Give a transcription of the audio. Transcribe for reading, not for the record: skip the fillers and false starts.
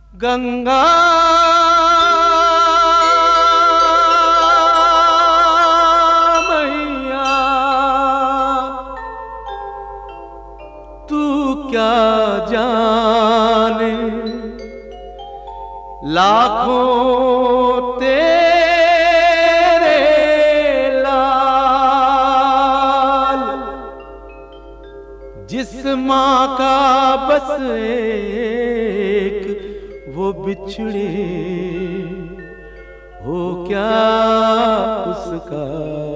गंगा मैया तू क्या जाने लाखों तेरे लाल, जिस माँ का बस एक वो बिछड़े हो क्या उसका